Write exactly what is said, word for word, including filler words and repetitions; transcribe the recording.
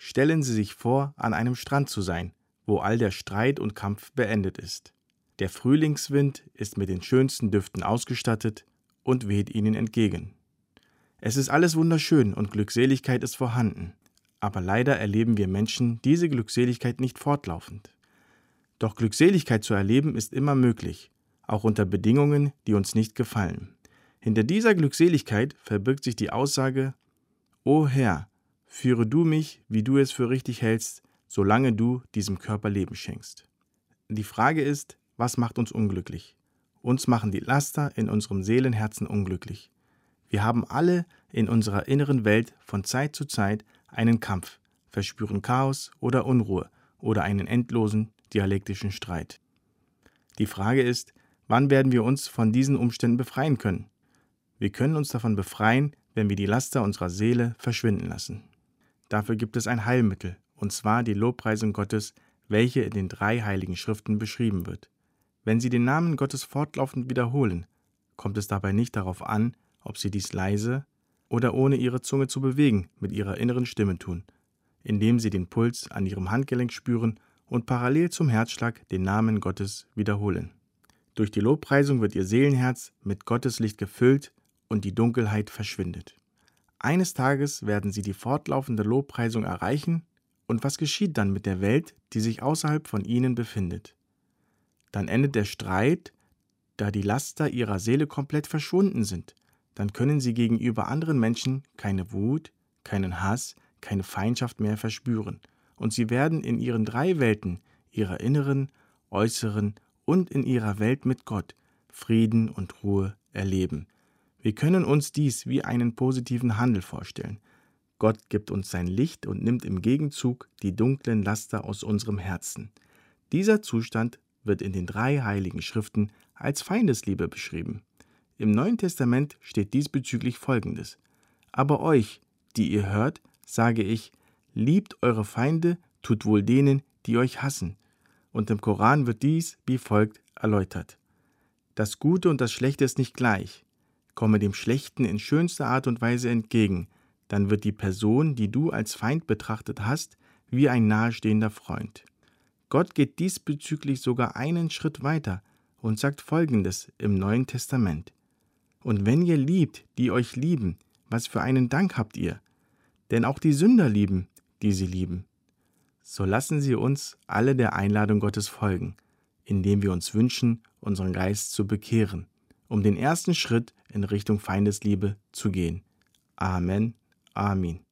Stellen Sie sich vor, an einem Strand zu sein, wo all der Streit und Kampf beendet ist. Der Frühlingswind ist mit den schönsten Düften ausgestattet und weht Ihnen entgegen. Es ist alles wunderschön und Glückseligkeit ist vorhanden, aber leider erleben wir Menschen diese Glückseligkeit nicht fortlaufend. Doch Glückseligkeit zu erleben ist immer möglich, auch unter Bedingungen, die uns nicht gefallen. Hinter dieser Glückseligkeit verbirgt sich die Aussage: O Herr, führe du mich, wie du es für richtig hältst, solange du diesem Körper Leben schenkst. Die Frage ist, was macht uns unglücklich? Uns machen die Laster in unserem Seelenherzen unglücklich. Wir haben alle in unserer inneren Welt von Zeit zu Zeit einen Kampf, verspüren Chaos oder Unruhe oder einen endlosen dialektischen Streit. Die Frage ist, wann werden wir uns von diesen Umständen befreien können? Wir können uns davon befreien, wenn wir die Laster unserer Seele verschwinden lassen. Dafür gibt es ein Heilmittel, und zwar die Lobpreisung Gottes, welche in den drei heiligen Schriften beschrieben wird. Wenn Sie den Namen Gottes fortlaufend wiederholen, kommt es dabei nicht darauf an, ob Sie dies leise oder ohne Ihre Zunge zu bewegen mit Ihrer inneren Stimme tun, indem Sie den Puls an Ihrem Handgelenk spüren und parallel zum Herzschlag den Namen Gottes wiederholen. Durch die Lobpreisung wird Ihr Seelenherz mit Gottes Licht gefüllt und die Dunkelheit verschwindet. Eines Tages werden Sie die fortlaufende Lobpreisung erreichen, und was geschieht dann mit der Welt, die sich außerhalb von Ihnen befindet? Dann endet der Streit, da die Laster Ihrer Seele komplett verschwunden sind. Dann können Sie gegenüber anderen Menschen keine Wut, keinen Hass, keine Feindschaft mehr verspüren. Und Sie werden in Ihren drei Welten, Ihrer inneren, äußeren und in Ihrer Welt mit Gott, Frieden und Ruhe erleben. Wir können uns dies wie einen positiven Handel vorstellen. Gott gibt uns sein Licht und nimmt im Gegenzug die dunklen Laster aus unserem Herzen. Dieser Zustand wird in den drei heiligen Schriften als Feindesliebe beschrieben. Im Neuen Testament steht diesbezüglich Folgendes: Aber euch, die ihr hört, sage ich, liebt eure Feinde, tut wohl denen, die euch hassen. Und im Koran wird dies wie folgt erläutert: Das Gute und das Schlechte ist nicht gleich. Komme dem Schlechten in schönster Art und Weise entgegen, dann wird die Person, die du als Feind betrachtet hast, wie ein nahestehender Freund. Gott geht diesbezüglich sogar einen Schritt weiter und sagt Folgendes im Neuen Testament: Und wenn ihr liebt, die euch lieben, was für einen Dank habt ihr? Denn auch die Sünder lieben, die sie lieben. So lassen Sie uns alle der Einladung Gottes folgen, indem wir uns wünschen, unseren Geist zu bekehren, um den ersten Schritt in Richtung Feindesliebe zu gehen. Amen. Amen.